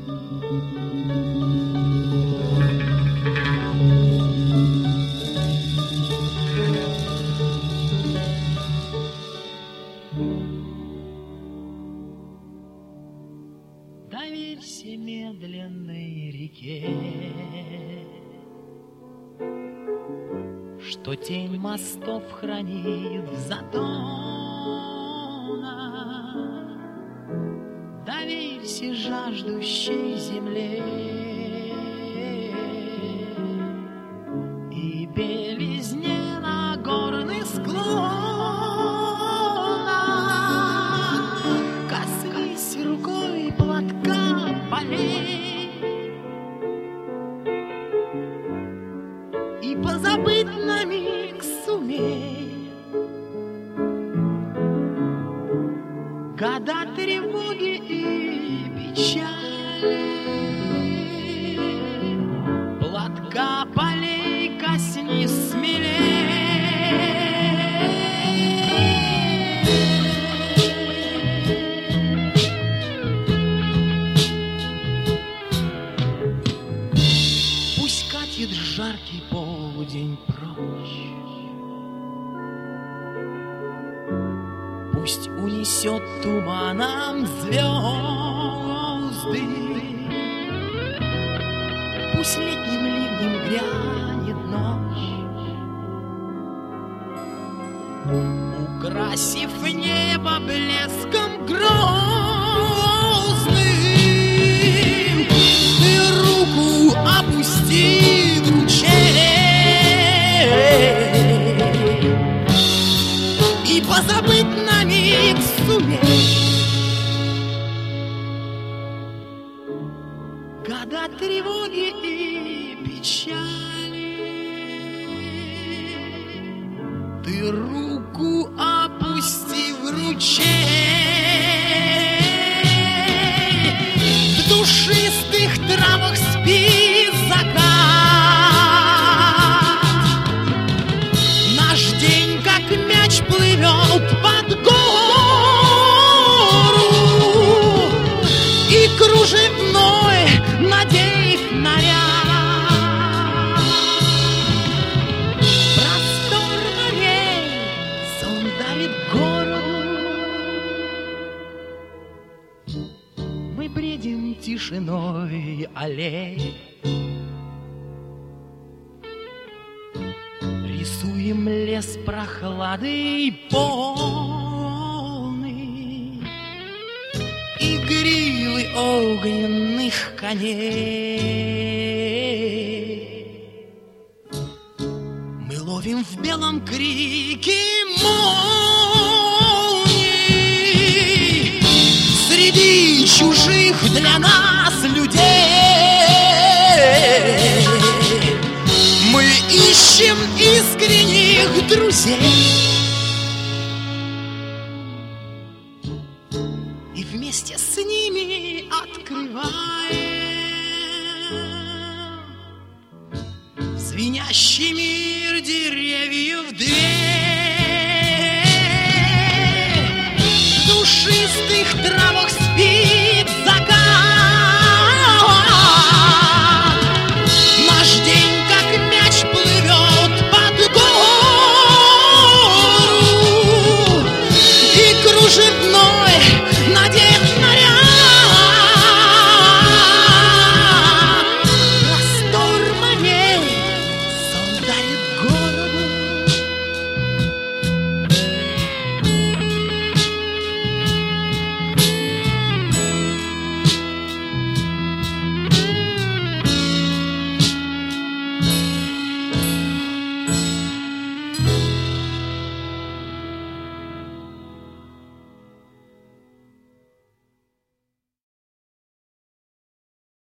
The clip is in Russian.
Доверься медленной реке, что тень мостов хранит в затонах. Доверься жаждущей земле и белизне на горных склонах. Коснись рукой платка полей и позабыть на миг сумей года тревоги и печали. Платка полей коснись смелей. Пусть катит жаркий полдень прочь, пусть унесет туманом звезды, пусть летним ливнем грянет ночь, украсив небо блеском грозным. Ты руку опусти в ручей и позабыть на миг сумей года тревоги и печали. Ты руку опусти в ручей, в душистых травах спит закат. Наш день, как мяч, плывет под гору и кружевной надеев наряд. Простор морей сон дарит городу. Мы бредим тишиной аллей, рисуем лес прохладой полный и гривы огненных коней. Мы ловим в белом крике молний среди чужих для нас людей. Мы ищем искренних друзей и вместе с ними открываем звенящий мир деревьев дверь. В душистых травах спит закат. Наш день, как мяч, плывет под гору и кружевной надеет наряд. Простор морей сон дарит городу.